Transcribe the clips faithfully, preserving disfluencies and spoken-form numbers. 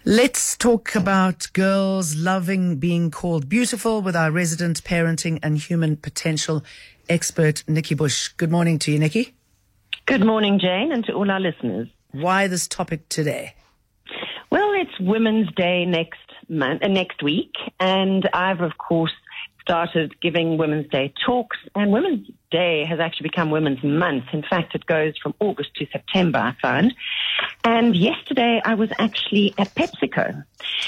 Let's talk about girls loving being called beautiful with our resident parenting and human potential expert, Nikki Bush. Good morning to you, Nikki. Good morning, Jane, and to all our listeners. Why this topic today? Well, it's Women's Day next month, uh, next week, and I've, of course, started giving Women's Day talks, and Women's Day has actually become Women's Month. In fact, it goes from August to September, I find. And yesterday I was actually at PepsiCo,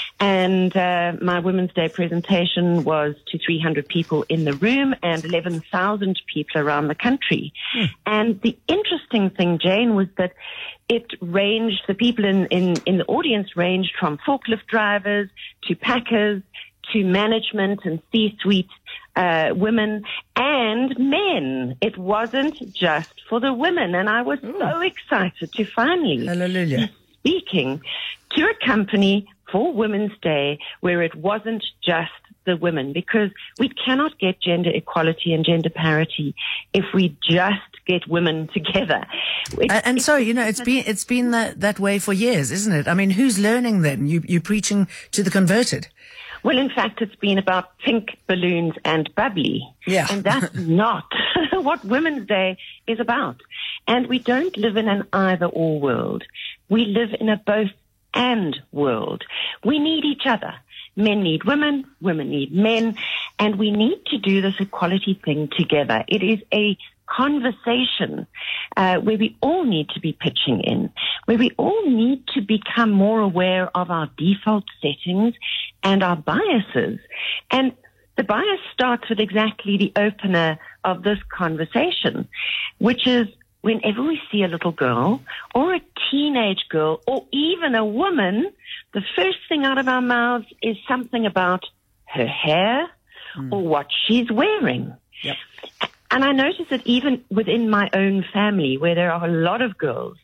and uh, my Women's Day presentation was to three hundred people in the room and eleven thousand people around the country. Mm. And the interesting thing, Jane, was that it ranged, the people in, in, in the audience ranged from forklift drivers to packers to management and C-suite uh, women and men. It wasn't just for the women. And I was Ooh. so excited to finally Hallelujah. be speaking to a company for Women's Day where it wasn't just the women, because we cannot get gender equality and gender parity if we just get women together. And, and so, you know, it's been it's been that, that way for years, isn't it? I mean, who's learning then? You, you're preaching to the converted. Well, in fact, it's been about pink balloons and bubbly. Yeah. And that's not what Women's Day is about. And we don't live in an either-or world. We live in a both-and world. We need each other. Men need women, women need men, and we need to do this equality thing together. It is a conversation uh, where we all need to be pitching in, where we all need to become more aware of our default settings and our biases. And the bias starts with exactly the opener of this conversation, which is whenever we see a little girl or a teenage girl or even a woman, the first thing out of our mouths is something about her hair mm. or what she's wearing. Yep. And I notice that even within my own family, where there are a lot of girls,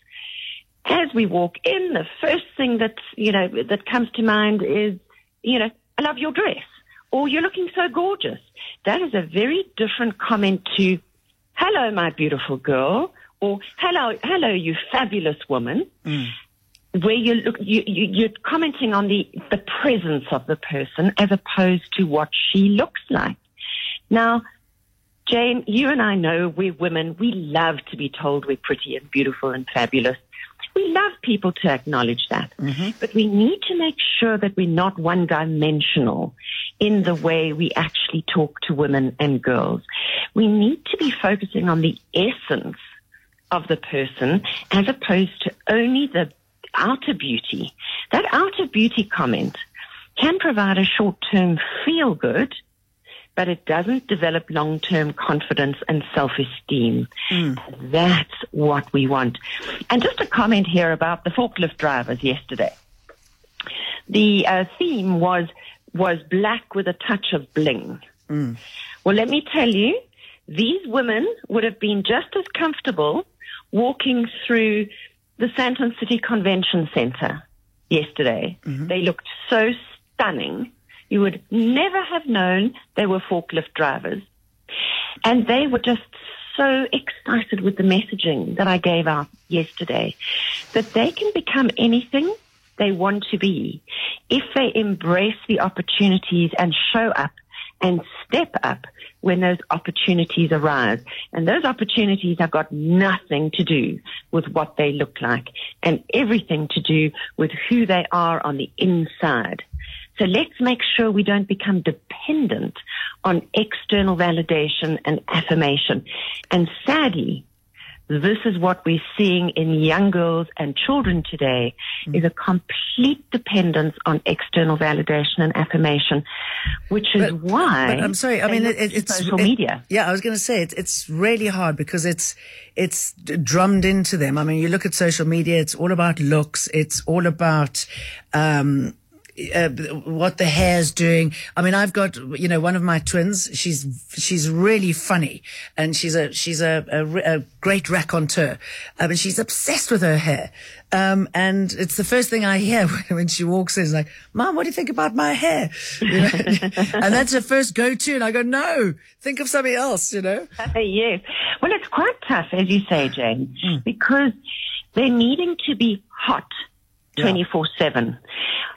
as we walk in, the first thing that, you know, that comes to mind is, you know, I love your dress, or you're looking so gorgeous. That is a very different comment to, hello, my beautiful girl, or hello, hello, you fabulous woman, mm. where you look, you, you, you're commenting on the, the presence of the person as opposed to what she looks like. Now, Jane, you and I know we're women. We love to be told we're pretty and beautiful and fabulous. We love people to acknowledge that. Mm-hmm. But we need to make sure that we're not one-dimensional in the way we actually talk to women and girls. We need to be focusing on the essence of the person as opposed to only the outer beauty. That outer beauty comment can provide a short-term feel-good, but it doesn't develop long-term confidence and self-esteem. Mm. That's what we want. And just a comment here about the forklift drivers yesterday. The uh, theme was was black with a touch of bling. Mm. Well, let me tell you, these women would have been just as comfortable walking through the Sandton City Convention Center yesterday. Mm-hmm. They looked so stunning. You would never have known they were forklift drivers. And they were just so excited with the messaging that I gave out yesterday, that they can become anything they want to be if they embrace the opportunities and show up and step up when those opportunities arise. And those opportunities have got nothing to do with what they look like and everything to do with who they are on the inside. So let's make sure we don't become dependent on external validation and affirmation. And sadly, this is what we're seeing in young girls and children today, mm. is a complete dependence on external validation and affirmation, which is but, why but I'm sorry, I mean, it, it, it's social it, media. Yeah, I was going to say it, it's really hard because it's it's drummed into them. I mean, you look at social media; it's all about looks. It's all about um, Uh, what the hair's doing. I mean, I've got, you know, one of my twins. She's she's really funny, and she's a she's a, a, a great raconteur. I mean, she's obsessed with her hair, um, and it's the first thing I hear when she walks in. It's like, "Mom, what do you think about my hair?" You know? And that's her first go-to, and I go, "No, think of something else." You know? Yes. Well, it's quite tough, as you say, Jane, mm. because they're needing to be hot twenty-four seven.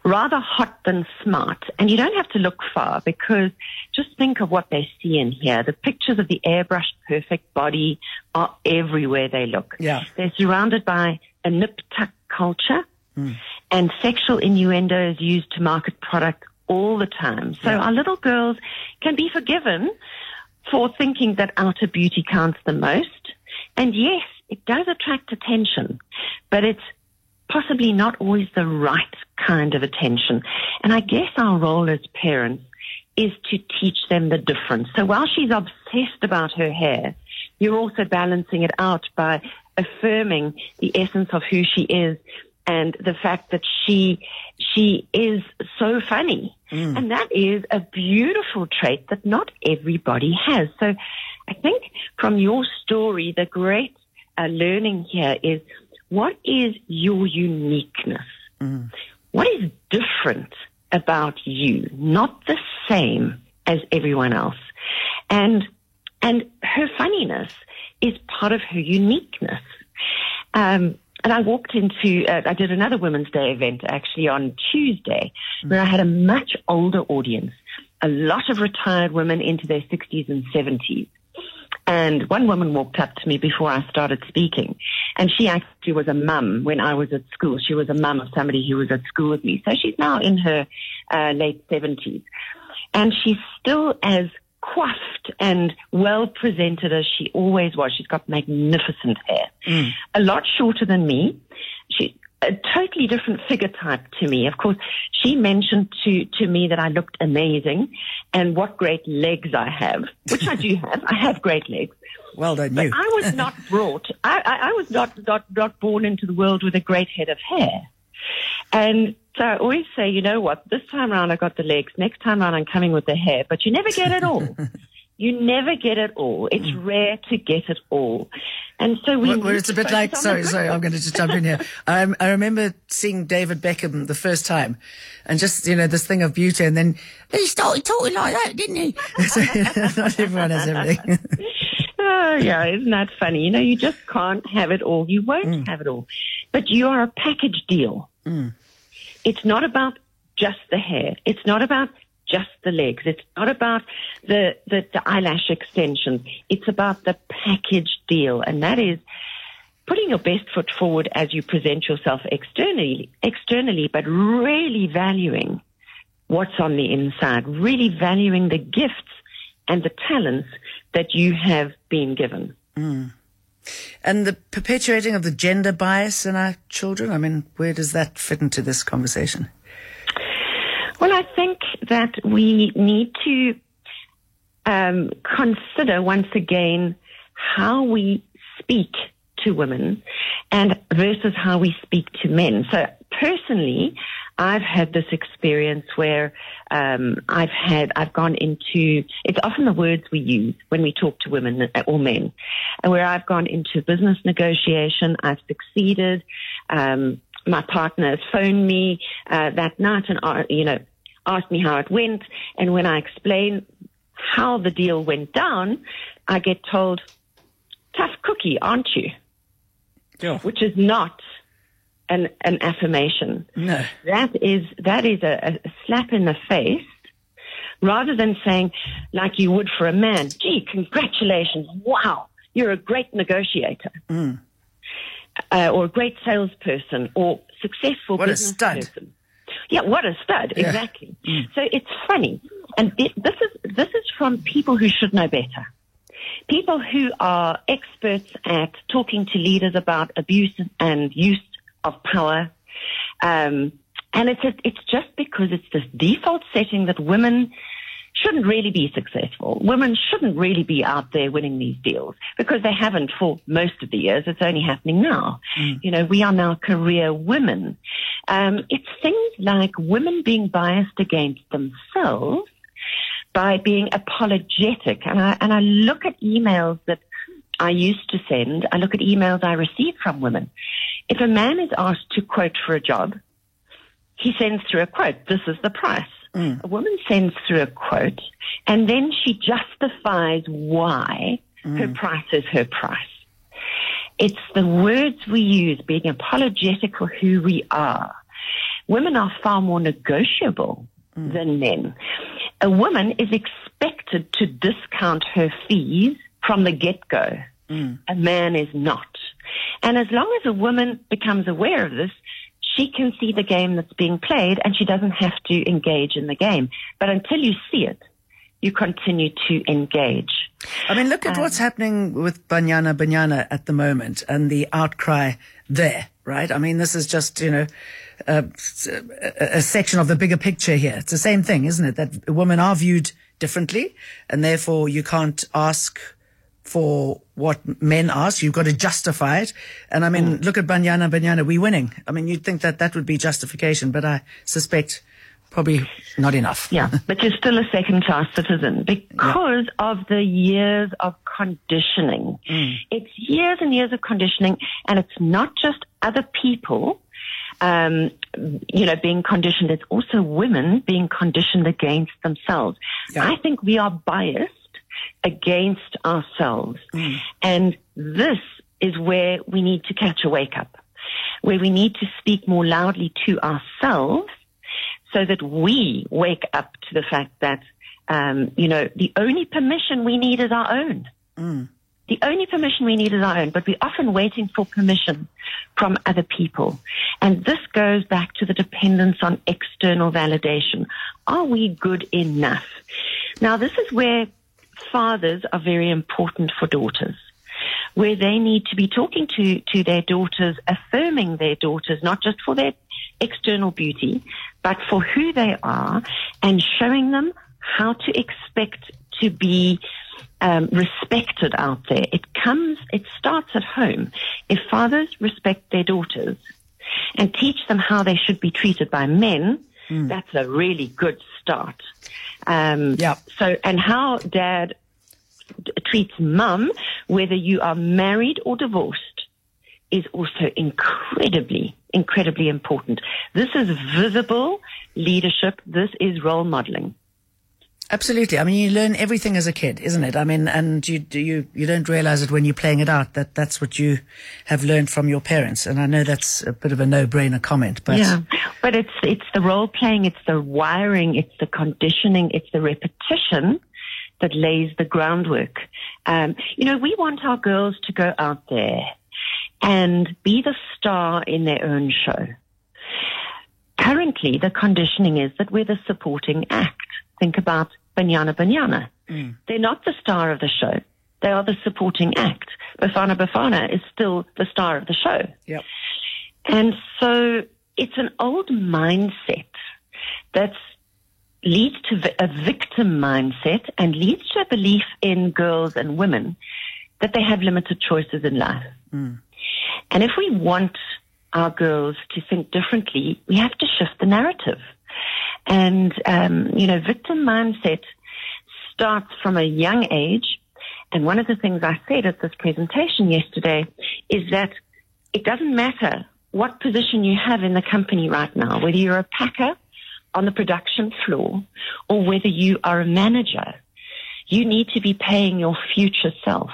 rather hot than smart. And you don't have to look far, because just think of what they see in here. The pictures of the airbrushed perfect body are everywhere they look. Yeah. They're surrounded by a nip-tuck culture, mm. and sexual innuendo is used to market product all the time. So yeah. our little girls can be forgiven for thinking that outer beauty counts the most. And yes, it does attract attention, but it's possibly not always the right kind of attention. And I guess our role as parents is to teach them the difference. So while she's obsessed about her hair, you're also balancing it out by affirming the essence of who she is and the fact that she she is so funny. Mm. And that is a beautiful trait that not everybody has. So I think from your story, the great uh, learning here is, what is your uniqueness? Mm. What is different about you? Not the same as everyone else. And and her funniness is part of her uniqueness. Um, and I walked into, uh, I did another Women's Day event actually on Tuesday, mm. where I had a much older audience, a lot of retired women into their sixties and seventies. And one woman walked up to me before I started speaking, and she actually was a mum when I was at school. She was a mum of somebody who was at school with me. So she's now in her uh, late seventies. And she's still as coiffed and well presented as she always was. She's got magnificent hair. Mm. A lot shorter than me. She a totally different figure type to me. Of course, she mentioned to, to me that I looked amazing and what great legs I have, which I do have. I have great legs. Well done, but you. I was not brought, I, I, I was not, not, not born into the world with a great head of hair. And so I always say, you know what, this time around I got the legs, next time around I'm coming with the hair, but you never get it all. You never get it all. It's mm. rare to get it all. And so we... Well, well it's a bit like... Sorry, sorry, I'm going to just jump in here. Um, I remember seeing David Beckham the first time, and just, you know, this thing of beauty, and then he started talking like that, didn't he? So, not everyone has everything. Oh, yeah, isn't that funny? You know, you just can't have it all. You won't mm. have it all. But you are a package deal. Mm. It's not about just the hair. It's not about just the legs. It's not about the, the, the eyelash extensions. It's about the package deal. And that is putting your best foot forward as you present yourself externally, externally, but really valuing what's on the inside, really valuing the gifts and the talents that you have been given. Mm. And the perpetuating of the gender bias in our children, I mean, where does that fit into this conversation? Well, I think that we need to um, consider once again how we speak to women and versus how we speak to men. So personally, I've had this experience where um, I've had, I've gone into, it's often the words we use when we talk to women or men, and where I've gone into business negotiation, I've succeeded. Um, my partner has phoned me uh, that night and, uh, you know, asked me how it went. And when I explain how the deal went down, I get told, tough cookie, aren't you? Yeah. Which is not an, an affirmation. No. That is, that is a, a slap in the face, rather than saying, like you would for a man, gee, congratulations, wow, you're a great negotiator. Mm. Uh, or a great salesperson, or successful what business a stud. person. Yeah, what a stud, yeah. exactly. Mm. So it's funny. And it, this is this is from people who should know better. People who are experts at talking to leaders about abuse and use of power. Um, and it's it's just because it's this default setting that women shouldn't really be successful. Women shouldn't really be out there winning these deals, because they haven't for most of the years. It's only happening now. Mm. You know, we are now career women. Um, it's things like women being biased against themselves by being apologetic. And I, and I look at emails that I used to send. I look at emails I receive from women. If a man is asked to quote for a job, he sends through a quote. This is the price. Mm. A woman sends through a quote, and then she justifies why mm. her price is her price. It's the words we use, being apologetic for who we are, women are far more negotiable mm. than men. A woman is expected to discount her fees from the get-go. Mm. A man is not. And as long as a woman becomes aware of this, she can see the game that's being played and she doesn't have to engage in the game. But until you see it, you continue to engage. I mean, look at um, what's happening with Banyana Banyana at the moment and the outcry there, right? I mean, this is just, you know, a, a section of the bigger picture here. It's the same thing, isn't it? That women are viewed differently and therefore you can't ask for what men ask. You've got to justify it. And I mean, mm. look at Banyana Banyana. We're winning. I mean, you'd think that that would be justification, but I suspect probably not enough. Yeah, but you're still a second-class citizen because yeah. of the years of conditioning. Mm. It's years and years of conditioning, and it's not just other people, um, you know, being conditioned. It's also women being conditioned against themselves. Yeah. I think we are biased against ourselves. Mm. And this is where we need to catch a wake-up, where we need to speak more loudly to ourselves so that we wake up to the fact that, um, you know, the only permission we need is our own. Mm. The only permission we need is our own, but we're often waiting for permission from other people. And this goes back to the dependence on external validation. Are we good enough? Now, this is where fathers are very important for daughters, where they need to be talking to, to their daughters, affirming their daughters, not just for their external beauty, but for who they are, and showing them how to expect to be um, respected out there. It comes, it starts at home. If fathers respect their daughters and teach them how they should be treated by men, mm. that's a really good start. Um, yeah. So, and how dad d- treats mum, whether you are married or divorced, is also incredibly, incredibly important. This is visible leadership. This is role modeling. Absolutely. I mean, you learn everything as a kid, isn't it? I mean, and you you you don't realize it when you're playing it out, that that's what you have learned from your parents. And I know that's a bit of a no-brainer comment, but yeah, but it's it's the role playing, it's the wiring, it's the conditioning, it's the repetition that lays the groundwork. Um, you know, we want our girls to go out there and be the star in their own show. Currently, the conditioning is that we're the supporting act. Think about Banyana Banyana. Mm. They're not the star of the show. They are the supporting act. Bafana Bafana is still the star of the show. Yep. And so it's an old mindset that leads to a victim mindset and leads to a belief in girls and women that they have limited choices in life. Mm. And if we want our girls to think differently, we have to shift the narrative. And, um, you know, victim mindset starts from a young age. And one of the things I said at this presentation yesterday is that it doesn't matter what position you have in the company right now, whether you're a packer on the production floor or whether you are a manager, you need to be paying your future self.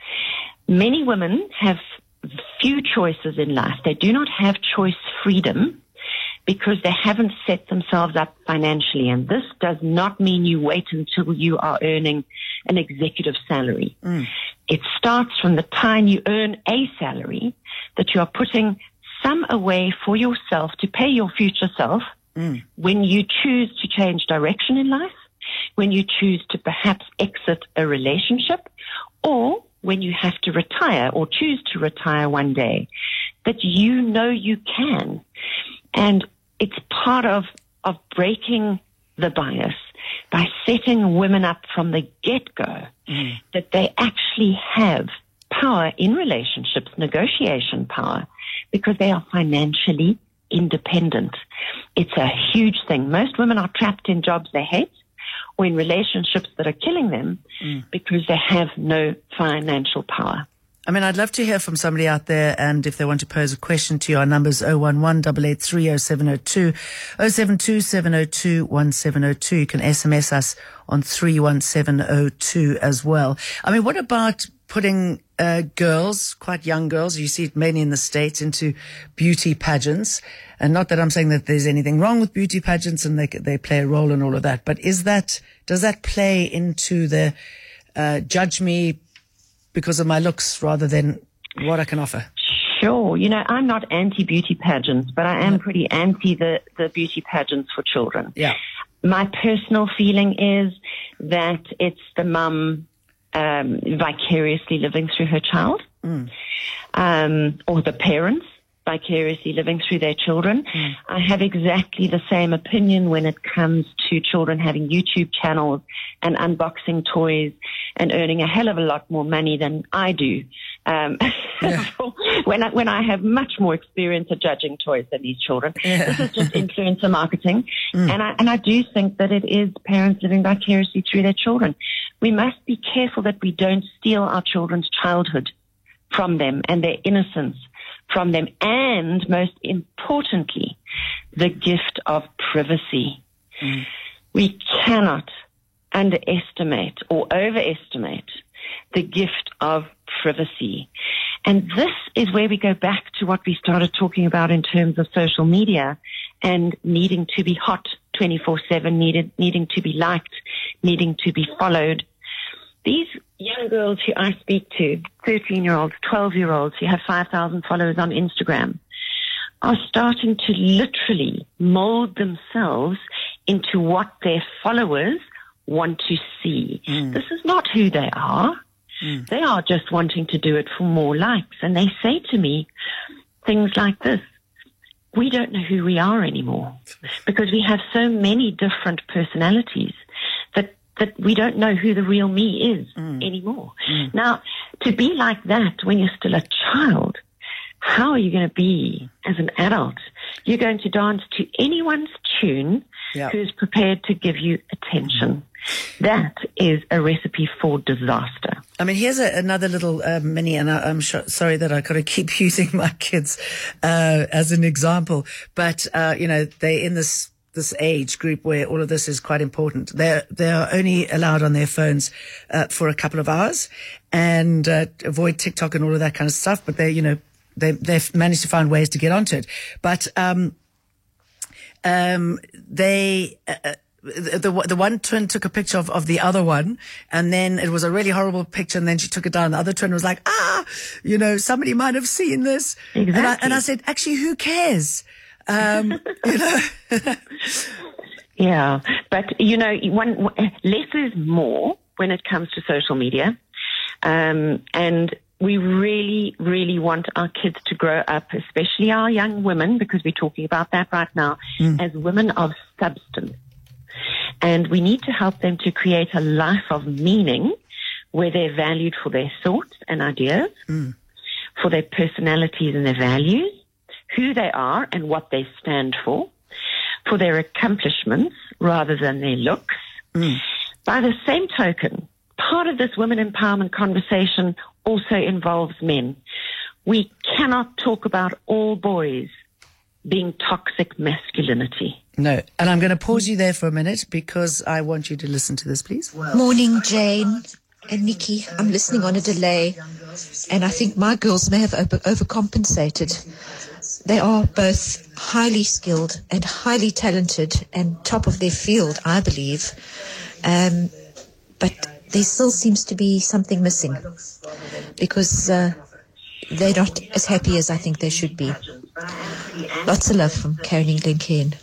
Many women have few choices in life. They do not have choice freedom because they haven't set themselves up financially. And this does not mean you wait until you are earning an executive salary. Mm. It starts from the time you earn a salary that you are putting some away for yourself to pay your future self mm. when you choose to change direction in life, when you choose to perhaps exit a relationship, or when you have to retire or choose to retire one day, that you know you can. And it's part of, of breaking the bias by setting women up from the get-go mm. that they actually have power in relationships, negotiation power, because they are financially independent. It's a huge thing. Most women are trapped in jobs they hate or in relationships that are killing them mm. because they have no financial power. I mean, I'd love to hear from somebody out there, and if they want to pose a question to you, our number's oh one one, eight eight three, oh seven oh two, oh seven two, seven oh two, one seven oh two. You can S M S us on three one seven oh two as well. I mean, what about putting uh, girls, quite young girls, you see it mainly in the States, into beauty pageants. And not that I'm saying that there's anything wrong with beauty pageants and they they play a role in all of that, but is that, does that play into the uh, judge me because of my looks rather than what I can offer? Sure. You know, I'm not anti-beauty pageants, but I am pretty anti the, the beauty pageants for children. Yeah. My personal feeling is that it's the mum um, vicariously living through her child, mm. um, or the parents vicariously living through their children. Mm. I have exactly the same opinion when it comes to children having YouTube channels and unboxing toys and earning a hell of a lot more money than I do. Um, yeah. when I, when I have much more experience at judging toys than these children. Yeah. This is just influencer marketing. Mm. And I, and I do think that it is parents living vicariously through their children. We must be careful that we don't steal our children's childhood from them and their innocence from them. And most importantly, the gift of privacy. Mm. We cannot underestimate or overestimate the gift of privacy. And this is where we go back to what we started talking about in terms of social media and needing to be hot twenty-four seven, needed, needing to be liked, needing to be followed. These young girls who I speak to, thirteen-year-olds, twelve-year-olds who have five thousand followers on Instagram, are starting to literally mold themselves into what their followers want to see. Mm. This is not who they are. Mm. They are just wanting to do it for more likes. And they say to me things like this: we don't know who we are anymore because we have so many different personalities that, that we don't know who the real me is mm. anymore. Mm. Now, to be like that when you're still a child, how are you going to be as an adult? You're going to dance to anyone's tune yep. who's prepared to give you attention. That is a recipe for disaster. I mean, here's a, another little uh, mini, and I, I'm sure, sorry that I got to keep using my kids uh, as an example, but, uh, you know, they're in this this age group where all of this is quite important. They're, they're only allowed on their phones uh, for a couple of hours and uh, avoid TikTok and all of that kind of stuff, but they, you know, they, they've managed to find ways to get onto it. But um, um, they... Uh, The, the the one twin took a picture of, of the other one, and then it was a really horrible picture, and then she took it down. The other twin was like, ah, you know, somebody might have seen this. Exactly. And I, and I said, actually, who cares? Um, you know. Yeah, but, you know, one, less is more when it comes to social media. Um, and we really, really want our kids to grow up, especially our young women, because we're talking about that right now, mm. as women of substance. And we need to help them to create a life of meaning where they're valued for their thoughts and ideas, mm. for their personalities and their values, who they are and what they stand for, for their accomplishments rather than their looks. Mm. By the same token, part of this women empowerment conversation also involves men. We cannot talk about all boys being toxic masculinity. No. And I'm going to pause you there for a minute because I want you to listen to this, please. Morning, Jane and Nikki. I'm listening on a delay, and I think my girls may have over- overcompensated. They are both highly skilled and highly talented and top of their field, I believe. Um, but there still seems to be something missing because uh, they're not as happy as I think they should be. Lots of love from Karen in Glencairn.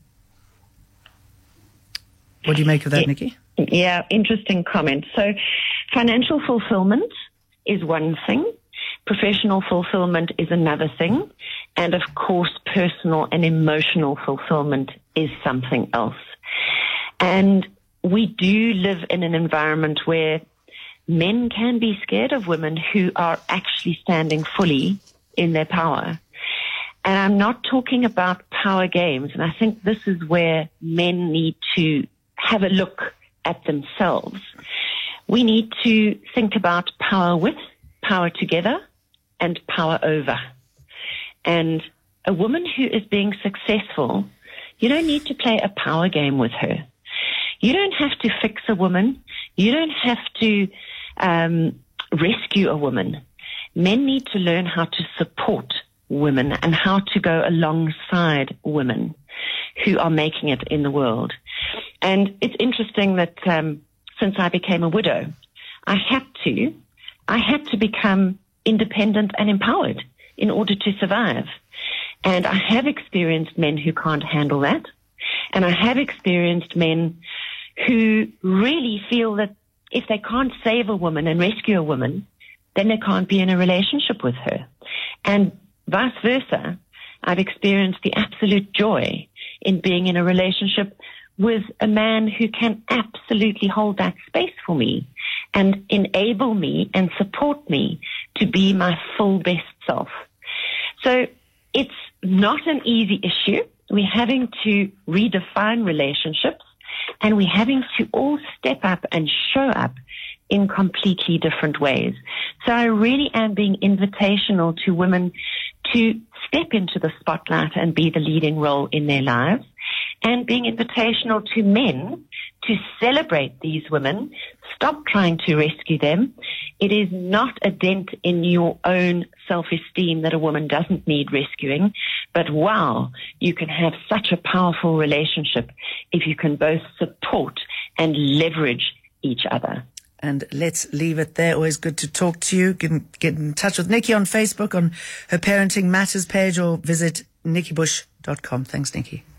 What do you make of that, Nikki? Yeah, interesting comment. So financial fulfillment is one thing. Professional fulfillment is another thing. And, of course, personal and emotional fulfillment is something else. And we do live in an environment where men can be scared of women who are actually standing fully in their power. And I'm not talking about power games. And I think this is where men need to have a look at themselves. We need to think about power with, power together, and power over. And a woman who is being successful, you don't need to play a power game with her. You don't have to fix a woman. You don't have to um, rescue a woman. Men need to learn how to support women and how to go alongside women who are making it in the world. And it's interesting that um, since I became a widow, I had to, I had to become independent and empowered in order to survive. And I have experienced men who can't handle that. And I have experienced men who really feel that if they can't save a woman and rescue a woman, then they can't be in a relationship with her. And vice versa, I've experienced the absolute joy in being in a relationship with a man who can absolutely hold that space for me and enable me and support me to be my full best self. So it's not an easy issue. We're having to redefine relationships, and we're having to all step up and show up in completely different ways. So I really am being invitational to women to step into the spotlight and be the leading role in their lives, and being invitational to men to celebrate these women, stop trying to rescue them. It is not a dent in your own self-esteem that a woman doesn't need rescuing, but wow, you can have such a powerful relationship if you can both support and leverage each other. And let's leave it there. Always good to talk to you. Get in, get in touch with Nikki on Facebook on her Parenting Matters page, or visit nikki bush dot com. Thanks, Nikki.